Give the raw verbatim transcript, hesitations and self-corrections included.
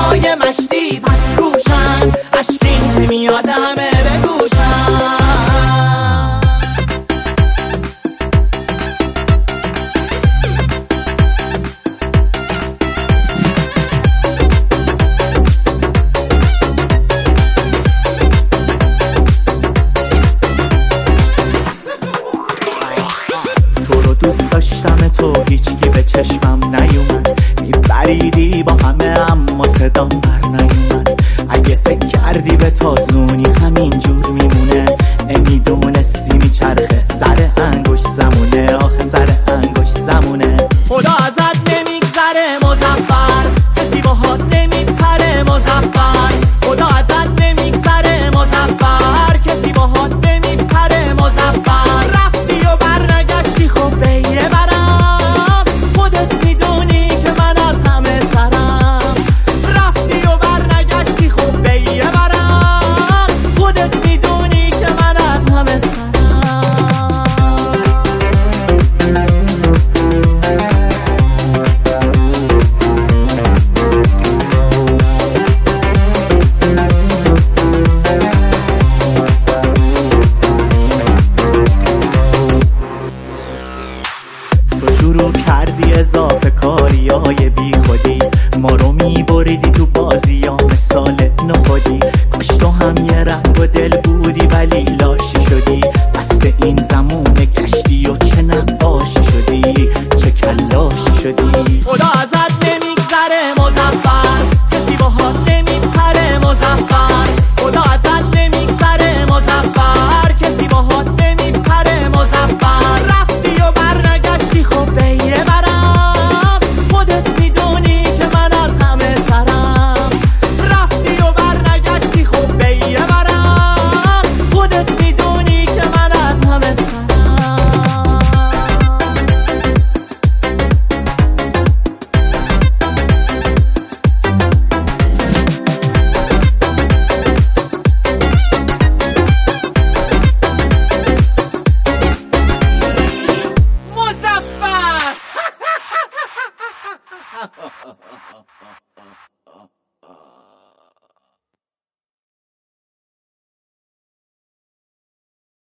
های مشتی پس روشن، اشکین نمیاد همه بگوشن. تو رو دوست داشتم تو هیچکی به چشمم نیومد، میبریدی با همه اما صدام بر نیومد. اگه فکر کردی به تازونی همین جور میمونه، نمیدونستی میچرخه سر انگوش زمونه، آخه سر انگوش زمونه. خدا ازت نمیگذره مظفر، کسی باهات نمیپره مظفر. خدا ازت نمیگذره مظفر، کسی باهات نمیپره مظفر. رفتی و برنگشتی خب بیه برم، خودت میدونی که من از همه سرم. رفتی و برنگشتی خب بیه برم، خودت میدونی که من از همه سرم. تو شروع کردی اضافه کاری های